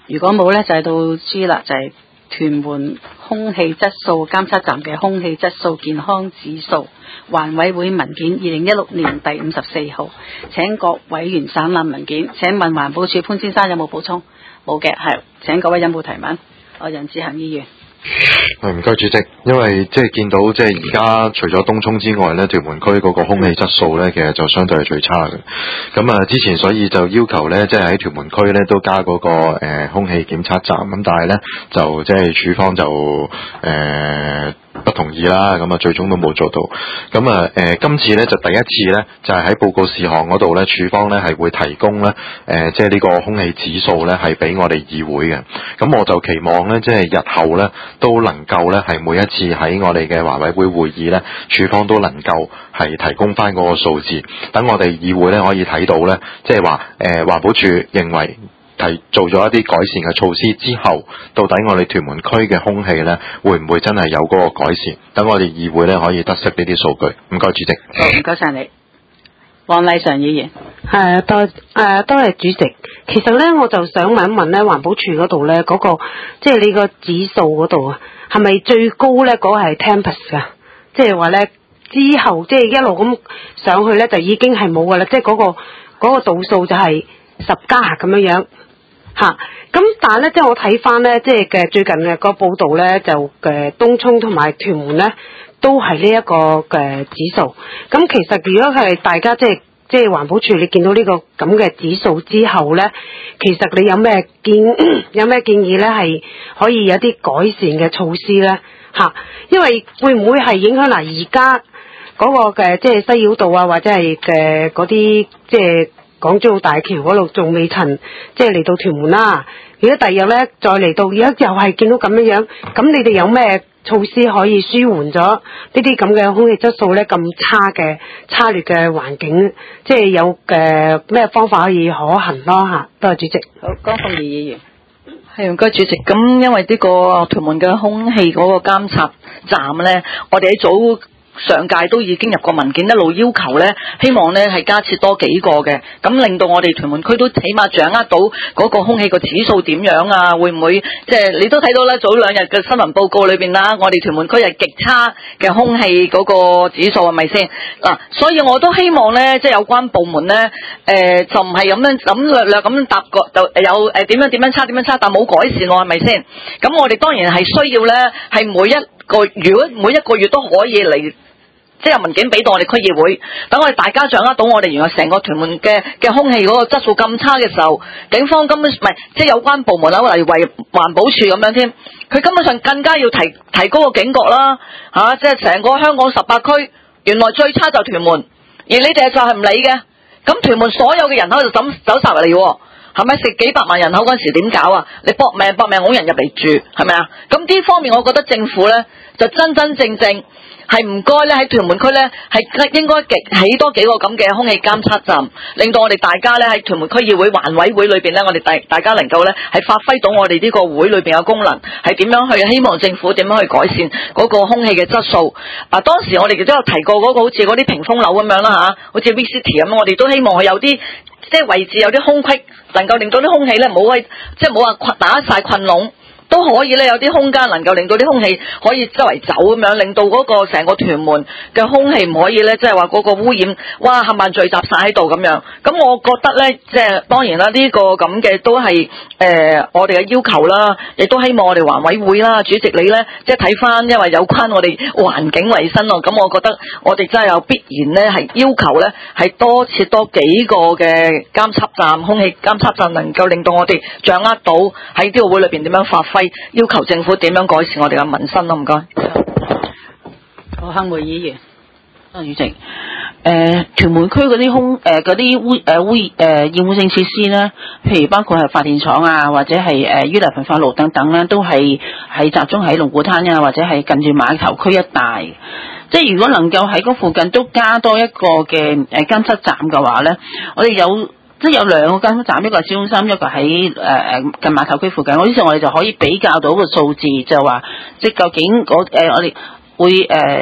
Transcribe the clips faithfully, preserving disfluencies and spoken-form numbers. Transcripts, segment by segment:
如果冇咧，就係到 G 啦，就係、是、屯門空氣質素監測站嘅空氣質素健康指數環委會文件二零一六年第五十四號，請各委員省覽文件。請問環保署潘先生有冇補充？冇嘅，係請各位有冇提問？我任志恒議員。 係唔該主席，因為即係見到即係而家除咗東涌之外咧，屯門區嗰個空氣質素咧，其實就相對係最差嘅。咁啊，之前所以就要求咧，即係喺屯門區咧都加嗰、那個誒、呃、空氣檢測站，咁但係咧就即係署方就誒。呃不同意啦，咁啊最終都冇做到。咁啊誒今次咧就第一次咧就係、是、喺報告事項嗰度咧，署方咧係會提供咧誒即係呢個空氣指數咧係俾我哋議會嘅。咁我就期望咧即係日後咧都能夠咧係每一次喺我哋嘅環委會會議咧，署方都能夠係提供翻嗰個數字，等我哋議會咧可以睇到咧，即係話誒環保署認為提做咗一啲改善嘅措施之後，到底我哋屯門區嘅空氣咧，會唔會真係有嗰個改善？等我哋議會咧可以得悉呢啲數據。唔該，主席。 好，唔該晒你，黃麗常議員。 係多誒，多謝主席。其實咧，我就想問一問咧，環保署嗰度咧，嗰、嗰個即係你個指數嗰度啊，係咪最高咧？嗰個係 ten percent 噶，即係話咧之後即係一路咁上去咧，就已經係冇噶啦，即係嗰個嗰、嗰個度數就係十加咁樣樣。吓，咁但係咧，即係我睇翻咧，即係嘅最近嘅個報道咧，就嘅東涌同埋屯門咧，都係呢一個嘅指數。咁其實如果係大家即係即係環保署，你見到呢個咁嘅指數之後咧，其實你有咩建有咩建議咧，係可以有啲改善嘅措施咧？吓，因為會唔會係影響嗱而家嗰個嘅即係西繞道啊，或者係嘅嗰啲即係港珠澳大橋嗰度仲未曾即係嚟到屯門啦。如果第日咧再嚟到，而家又係見到咁樣樣，咁你哋有咩措施可以舒緩咗呢啲咁嘅空氣質素咧咁差嘅差劣嘅環境？即係有嘅咩方法可以可行咯嚇？多謝主席。 好，江鳳儀議員。 係唔該主席。咁因為呢個屯門嘅空氣嗰個監測站咧，我哋喺早上屆都已經入過文件，一路要求咧，希望咧係加設多幾個嘅，咁令到我哋屯門區都起碼掌握到嗰個空氣個指數點樣啊？會唔會即係你都睇到啦？早兩日嘅新聞報告裏邊啦，我哋屯門區係極差嘅空氣嗰個指數係咪先？嗱，所以我都希望咧，即係有關部門咧，誒、呃、就唔係咁樣咁略略咁答個就有誒點樣點樣差點樣差，但冇改善喎，係咪先？咁我哋當然係需要咧，係每一個如果每一個月都可以嚟。即係文件俾到我哋區議會，等我哋大家掌握到我哋原來成個屯門嘅嘅空氣嗰個質素咁差嘅時候，警方根本唔係即係有關部門啦，例如為環保署咁樣添，佢根本上更加要提提高個警覺啦嚇、啊！即係成個香港十八區，原來最差就屯門，而你哋就係唔理嘅，咁屯門所有嘅人口就走走曬嚟喎，係咪？食幾百萬人口嗰陣時點搞啊？你搏命搏命揾人入嚟住係咪啊？咁呢方面我覺得政府咧就真真正正。係唔該咧喺屯門區咧係應該起多幾個咁嘅空氣監測站，令到我哋大家咧喺屯門區議會環委會裏邊咧，我哋大大家能夠咧係發揮到我哋呢個會裏邊嘅功能，係點樣去希望政府點樣去改善嗰個空氣嘅質素。啊，當時我哋亦都有提過嗰個好似嗰啲屏風樓咁樣啦吓，好似 V City 咁，我哋都希望佢有啲即係位置有啲空隙，能夠令到啲空氣咧唔好喺即係冇話困打晒困籠。都可以咧，有啲空間能夠令到啲空氣可以周圍走咁樣，令到嗰個成個屯門嘅空氣唔可以咧，即係話嗰個污染，哇冚唪唥聚集晒喺度咁樣。咁我覺得咧，即係當然啦，呢個咁嘅都係誒、呃、我哋嘅要求啦，亦都希望我哋環委會啦，主席你咧，即係睇翻，因為有關我哋環境衛生咯。咁我覺得我哋真係有必然咧，係要求咧係多設多幾個嘅監測站，空氣監測站能夠令到我哋掌握到喺呢個會裏邊點樣發揮。要求政府點樣改善我哋嘅民生咯？唔該。 好，亨梅議員。 主席，誒、呃、屯門區嗰啲空誒嗰啲污誒污誒厭惡性設施咧，譬如包括係發電廠啊，或者係誒淤泥焚化爐等等咧，都係係集中喺龍鼓灘啊，或者係近住碼頭區一帶。即係如果能夠喺嗰附近都加多一個嘅誒監測站嘅話咧，我哋有。即係有兩個監測站，一個係市中心，一個喺誒誒近碼頭區附近。我於是我哋就可以比較到個數字，就話即係究竟嗰誒、呃、我哋會誒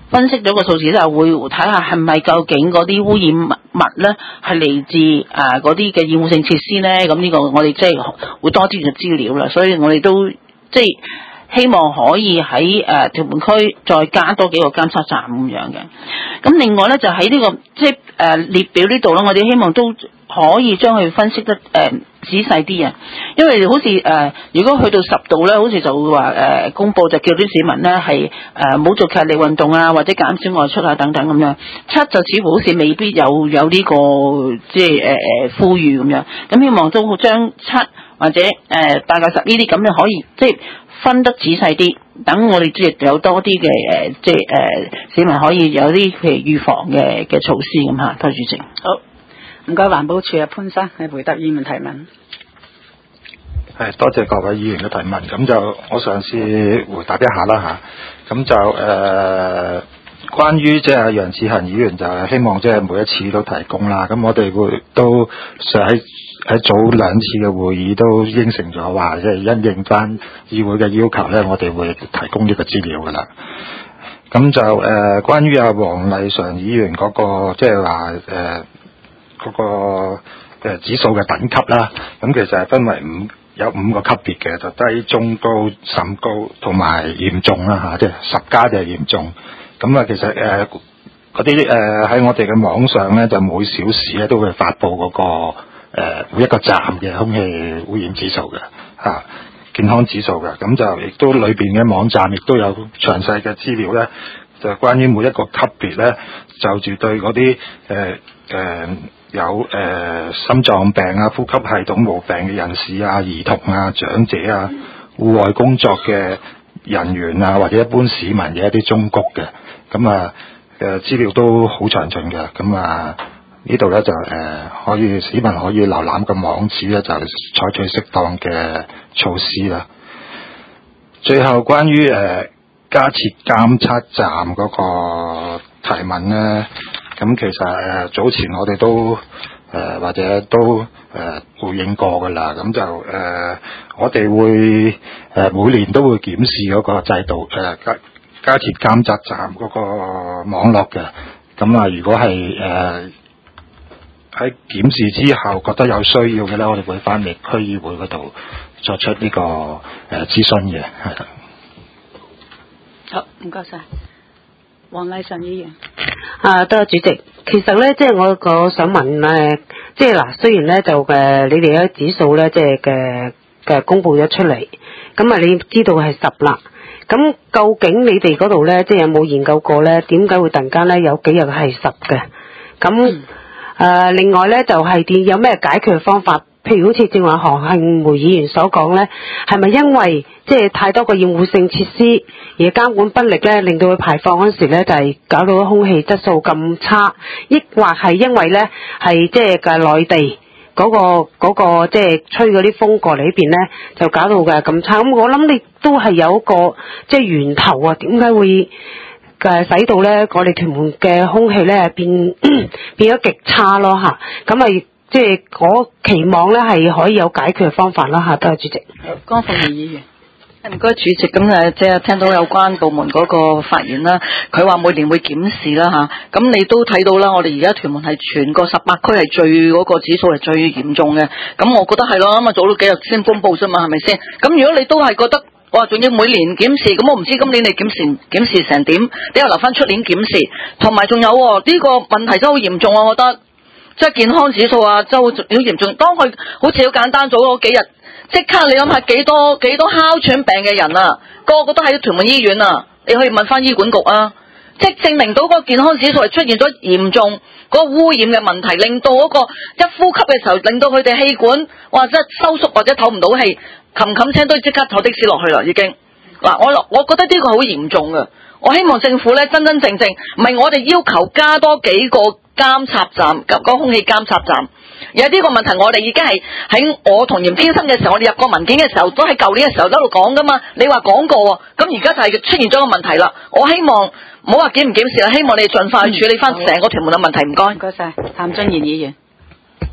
分析咗個數字之後，會睇下係咪究竟嗰啲污染物咧係嚟自誒嗰啲嘅厭惡性設施咧？咁呢個我哋即係會多啲嘅資料啦，所以我哋都即係希望可以喺誒屯門區再加多幾個監測站咁樣嘅。咁另外咧就喺呢、這個即係誒、呃、列表呢度啦，我哋希望都可以將佢分析得誒、呃、仔細啲啊，因為好似誒、呃、如果去到十度咧，好似就會話誒、呃、公佈就叫啲市民咧係誒冇做劇烈運動啊，或者減少外出啊等等咁樣。七就似乎好似未必有有呢、這個即係誒誒呼籲咁樣。咁希望都好將七或者誒八九十呢啲咁樣可以即係分得仔細啲，等我哋即係有多啲嘅誒即係誒、呃、市民可以有啲譬如預防嘅嘅措施咁嚇。多謝主席。 好。唔該，環保署嘅潘生係回答議員提問。 係多謝各位議員嘅提問，咁就我嘗試回答一下啦嚇。咁就誒、呃，關於即係楊志恒議員就希望即係每一次都提供啦。咁我哋會都上喺喺早兩次嘅會議都應承咗話，即係因應翻議會嘅要求咧，我哋會提供呢個資料噶啦。咁就誒、呃，關於阿黃麗常議員嗰、那個即係話誒。呃嗰個誒指數嘅等級啦，咁其實係分為五有五個級別嘅，就低、中、高、甚高同埋嚴重啦嚇，即係十加就係嚴重。咁啊，其實誒嗰啲誒喺我哋嘅網上咧，就每小時咧都會發布嗰、那個、呃、每一個站嘅空氣污染指數嘅嚇、啊、健康指數嘅，咁就亦都裏邊嘅網站亦都有詳細嘅資料咧，就關於每一個級別咧，就住對嗰啲誒誒。有誒、呃、心臟病啊、呼吸系統毛病嘅人士啊、兒童啊、長者啊、戶外工作嘅人員啊，或者一般市民嘅一啲忠告嘅，咁啊誒資料都好詳盡嘅，咁啊呢度咧就誒、呃、可以市民可以瀏覽個網址咧，就採取適當嘅措施啦。最後關於誒、呃、加設監測站嗰個提問咧。咁其實誒、呃、早前我哋都誒、呃、或者都誒、呃、回應過㗎啦，咁就誒、呃、我哋會誒、呃、每年都會檢視嗰個制度誒、呃、加加設監測站嗰個網絡嘅，咁啊如果係誒喺檢視之後覺得有需要嘅咧，我哋會翻嚟區議會嗰度作出呢、這個誒、呃、諮詢嘅，係啦。 好，唔該晒。黃麗常議員。 啊，多謝主席。其實咧，即係我我想問誒，即係嗱，雖然咧就誒，你哋嘅指數咧，即係嘅嘅公佈咗出嚟，咁啊，你知道係十啦。咁究竟你哋嗰度咧，即係有冇研究過咧？點解會突然間咧有幾日係十嘅？咁誒、呃，另外咧就係點有咩解決方法？譬如好似正話何慶梅議員所講咧，係咪因為即係太多個厭惡性設施而監管不力咧，令到佢排放嗰時咧就係搞到空氣質素咁差，抑或係因為咧係即係嘅內地嗰個嗰個即係吹嗰啲風過嚟呢邊咧，就搞到嘅咁差？咁我諗你都係有一個即係源頭啊，點解會嘅使到咧我哋屯門嘅空氣咧變變咗極差咯嚇？咁啊〜即係我期望咧係可以有解決嘅方法啦嚇，多謝主席。 江鳳儀議員， 唔該主席，咁誒即係聽到有關部門嗰個發言啦，佢話每年會檢視啦嚇，咁你都睇到啦，我哋而家屯門係全個十八區係最嗰個指數係最嚴重嘅，咁我覺得係咯，咁啊早咗幾日先公佈啫嘛，係咪先？咁如果你都係覺得哇，仲要每年檢視，咁我唔知今年你檢視檢視成點，你又留翻出年檢視，同埋仲有呢、呢個問題真係好嚴重啊，我覺得。即係健康指數啊，就好嚴重。當佢好似好簡單，早嗰幾日，即刻你諗下幾多幾多哮喘病嘅人啊，個個都喺屯門醫院啊，你可以問翻醫管局啊，即係證明到嗰個健康指數係出現咗嚴重嗰個污染嘅問題，令到嗰個一呼吸嘅時候，令到佢哋氣管或者收縮或者唞唔到氣，冚冚聲都即刻坐的士落去啦，已經。嗱，我我覺得呢個好嚴重嘅，我希望政府咧真真正正，唔係我哋要求加多幾個監測站，個空氣監測站。有呢個問題，我哋已經係喺我同嚴先生嘅時候，我哋入過文件嘅時候，都喺舊年嘅時候一路講噶嘛。你話講過，咁而家就係出現咗個問題啦。我希望唔好話檢唔檢視啦，希望你哋盡快去處理翻成個屯門嘅問題。唔該， 唔該晒，譚俊賢議員。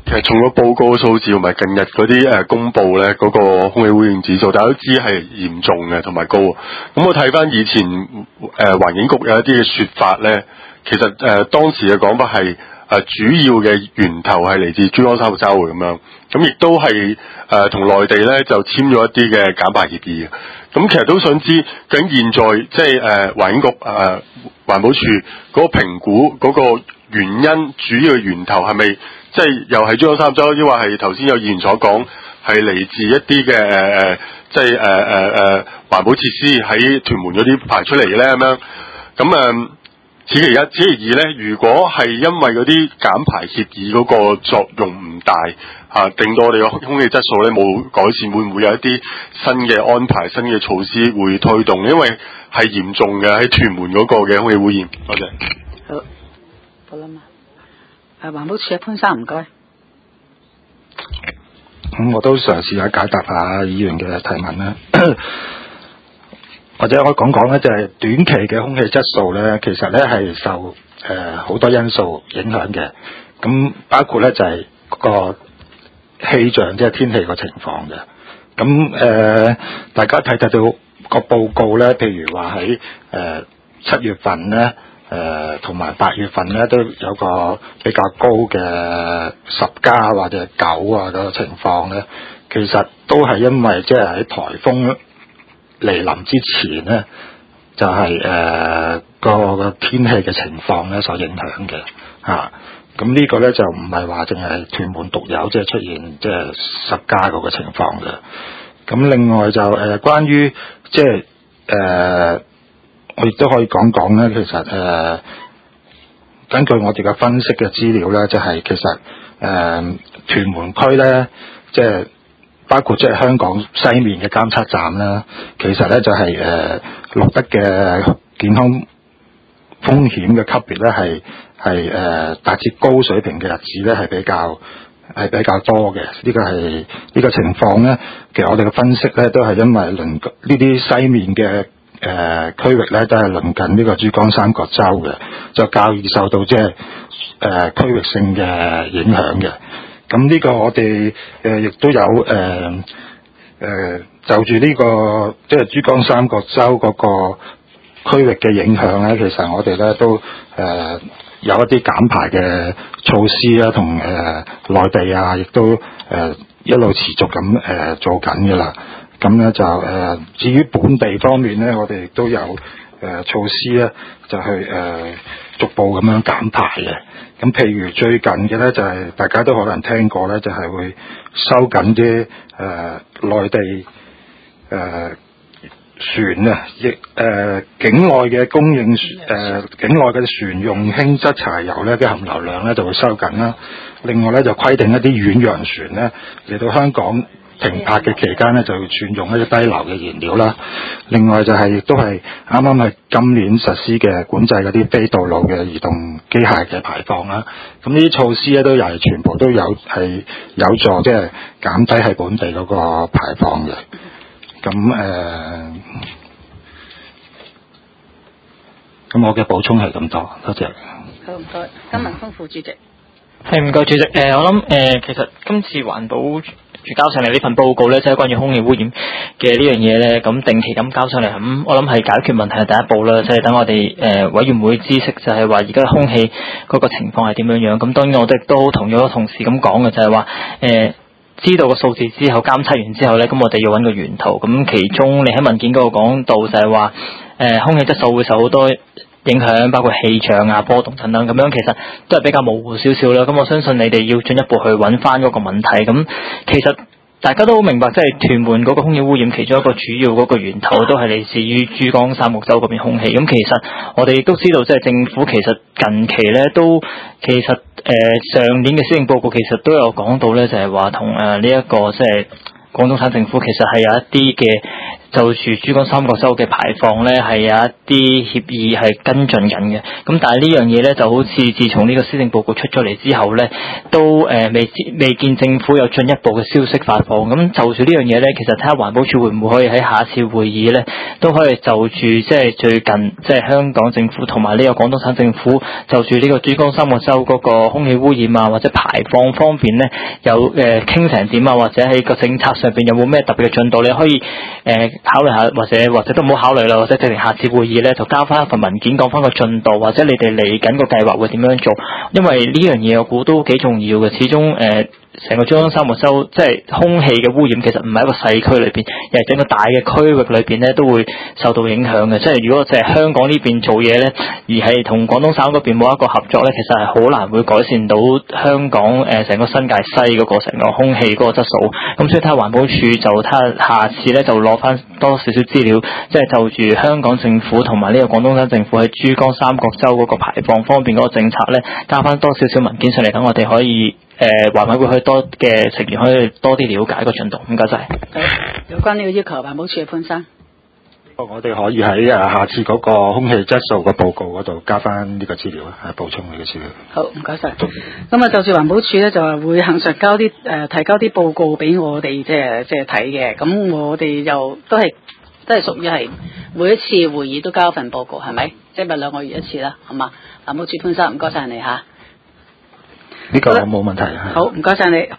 其實從個報告數字同埋近日嗰啲誒公佈咧，嗰、那個空氣污染指數，大家都知係嚴重嘅同埋高。咁我睇翻以前誒、呃、環境局有一啲嘅説法咧，其實誒、呃、當時嘅講法係誒、呃、主要嘅源頭係嚟自珠江三角洲咁樣，咁亦都係誒同內地咧就簽咗一啲嘅減排協議嘅。咁其實都想知究竟現在即係誒環境局誒、呃、環保署嗰個評估嗰個原因，主要嘅源頭係咪？即係又係珠江三角洲，抑或係頭先有議員所講係嚟自一啲嘅誒誒，即係誒誒誒環保設施喺屯門嗰啲排出嚟嘅咧咁樣。咁誒，此其一，此其二咧，如果係因為嗰啲減排協議嗰個作用唔大嚇，令到我哋嘅空氣質素咧冇改善，會唔會有一啲新嘅安排、新嘅措施會推動？因為係嚴重嘅喺屯門嗰個嘅空氣污染。多謝。 好，好啦嘛。誒，環保署嘅潘生唔該。 咁我都嘗試下解答下議員嘅提問啦，或者我講講咧，就係短期嘅空氣質素咧，其實咧係受誒好多因素影響嘅。咁包括咧就係個氣象，即係天氣個情況嘅。咁誒，大家睇睇到個報告咧，譬如話喺誒七月份咧。誒同埋八月份咧都有個比較高嘅十加或者九啊嗰個情況咧，其實都係因為即係喺颱風嚟臨之前咧，就係誒個個天氣嘅情況咧所影響嘅嚇。咁呢個咧就唔係話淨係屯門獨有，即係出現即係十加嗰個情況嘅。咁另外就誒關於即係誒。我亦都可以講講咧，其實誒、呃、根據我哋嘅分析嘅資料咧，就係、是、其實誒、呃、屯門區咧，即係包括即係香港西面嘅監測站啦，其實咧就係、是、誒、呃、錄得嘅健康風險嘅級別咧係係誒達至高水平嘅日子咧係比較係比較多嘅。呢、這個係呢、這個情況咧，其實我哋嘅分析咧都係因為鄰呢啲西面嘅。誒、呃、區域咧都係鄰近呢個珠江三角洲嘅，就較易受到即係誒區域性嘅影響嘅。咁呢個我哋誒亦都有誒誒、呃呃、就住呢、這個即係、就是、珠江三角洲嗰個區域嘅影響咧，其實我哋咧都誒、呃、有一啲減排嘅措施啦，同誒、呃、內地啊，亦都誒、呃、一路持續咁誒、呃、做緊嘅啦。咁咧就誒、呃，至於本地方面咧，我哋亦都有誒、呃、措施咧，就去誒、呃、逐步咁樣減排嘅。咁譬如最近嘅咧，就係、是、大家都可能聽過咧，就係、是、會收緊啲誒內地誒、呃、船啊，亦誒、呃、境外嘅供應誒、呃、境外嘅船用輕質柴油咧嘅含硫量咧就會收緊啦。另外咧就規定一啲遠洋船咧嚟到香港停泊嘅期間咧，就轉用一啲低硫嘅燃料啦。另外就係亦都係啱啱係今年實施嘅管制嗰啲非道路嘅移動機械嘅排放啦。咁呢啲措施咧都又係全部都有係有助即係減低喺本地嗰個排放嘅。咁誒，咁、呃、我嘅補充係咁多，多謝。 好唔該，金文豐副主席。 係唔該主席。誒、呃，我諗誒、呃，其實今次環保署交上嚟呢份報告咧，即係關於空氣污染嘅呢樣嘢咧，咁定期咁交上嚟，咁我諗係解決問題嘅第一步啦，即係等我哋誒委員會知悉，就係話而家空氣嗰個情況係點樣樣。咁當然我哋都同咗同事咁講嘅，就係話誒知道個數字之後，監測完之後咧，咁我哋要揾個源頭。咁其中你喺文件嗰度講到就係話誒空氣質素會受好多影響，包括氣象啊、波動等等，咁樣其實都係比較模糊少少啦。咁我相信你哋要進一步去揾翻嗰個問題。咁其實大家都好明白，即係屯門嗰個空氣污染其中一個主要嗰個源頭都係嚟自於珠江三角洲嗰邊空氣。咁其實我哋亦都知道，即係政府其實近期咧都其實誒、呃、上年嘅施政報告其實都有講到咧，就係話同誒呢一個即係廣東省政府其實係有一啲嘅就住珠江三角洲嘅排放咧係有一啲協議係跟進緊嘅。咁但係呢樣嘢咧就好似自從呢個施政報告出咗嚟之後咧，都誒、呃、未未見政府有進一步嘅消息發放。咁就住呢樣嘢咧，其實睇下環保署會唔會可以喺下一次會議咧，都可以就住即係最近即係香港政府同埋呢個廣東省政府就住呢個珠江三角洲嗰個空氣污染啊或者排放方面咧有誒傾成點啊，或者喺個政策上邊有冇咩特別嘅進度，你可以誒、呃、考慮下，或者或者都唔好考慮啦，或者直情下次會議咧就交翻一份文件講翻個進度，或者你哋嚟緊個計劃會點樣做，因為呢樣嘢我估都幾重要嘅，始終誒。呃成個珠江三角洲即係空氣嘅污染，其實唔係一個細區裏邊，而係整個大嘅區域裏邊咧都會受到影響嘅。即係如果淨係香港呢邊做嘢咧，而係同廣東省嗰邊冇一個合作咧，其實係好難會改善到香港誒成個新界西嗰個成個空氣嗰個質素。咁所以睇下環保署就睇下下次咧就攞翻多少少資料，即係就住香港政府同埋呢個廣東省政府喺珠江三角洲嗰個排放方面嗰個政策咧，加翻多少少文件上嚟，等我哋可以。誒環委會可以多嘅成員可以多啲了解個進度，唔該晒。 有關呢個要求，環保署嘅潘生。 我哋可以喺誒下次嗰個空氣質素嘅報告嗰度加翻呢個資料啊，係補充呢個資料。 好，唔該晒。咁啊，就住環保署咧，就話會恆常交啲誒、呃、提交啲報告俾我哋即係即係睇嘅。咁我哋又都係都係屬於係每一次會議都交份報告，係咪？即係咪兩個月一次啦？好嘛？環保署潘生，唔該晒你嚇。 呢個我冇問題啊。 好，唔該晒你。